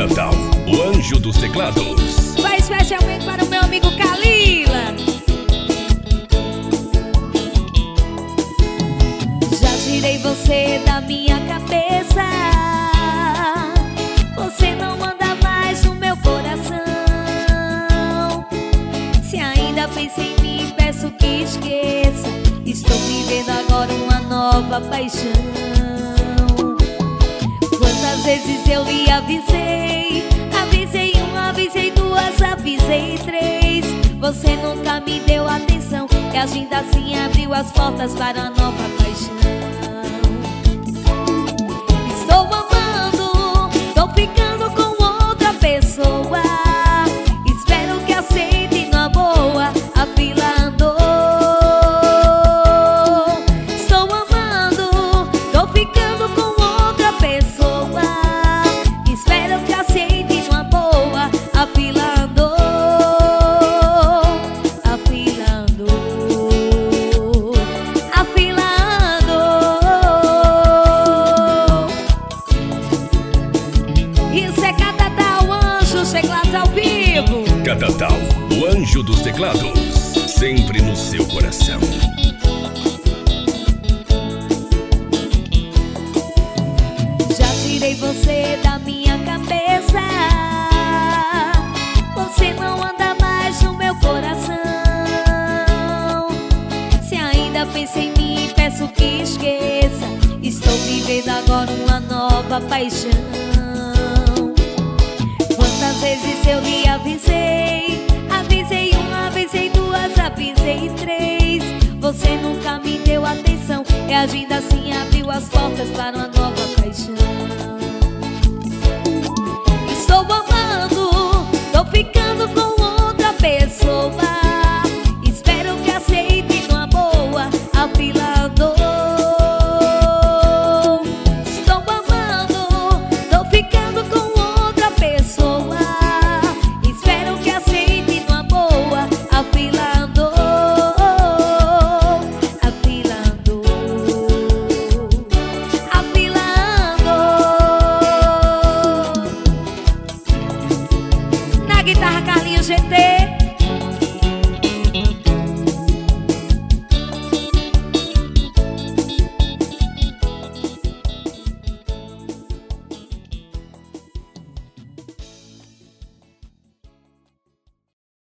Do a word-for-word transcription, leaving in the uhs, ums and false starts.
Catatal, o anjo dos teclados. Vai especialmente para o meu amigo Kalila. Já tirei você da minha cabeça, você não manda mais no meu coração. Se ainda pensa em mim, peço que esqueça. Estou vivendo agora uma nova paixão. Quantas vezes eu lhe avisei, avisei uma, avisei duas, avisei três. Você nunca me deu atenção e ainda assim abriu as portas para uma nova paixão. Estou amando, tô ficando com outra pessoa. Espero que aceite na boa, a fila andou. Estou amando, tô ficando com outra pessoa. Espero que aceite numa boa, a fila andou. A fila andou. A fila andou. Isso é Catatal, anjo, teclados ao vivo. Catatal, o anjo dos teclados, sempre no seu coração. Já tirei você da minha cabeça, você não anda mais no meu coração. Se ainda pensa em mim, peço que esqueça. Estou vivendo agora uma nova paixão. Quantas vezes eu lhe avisei, avisei uma, avisei duas, avisei três. Você nunca me deu atenção e ainda assim abriu as portas para uma nova paixão. Estou amando, tô ficando com outra pessoa.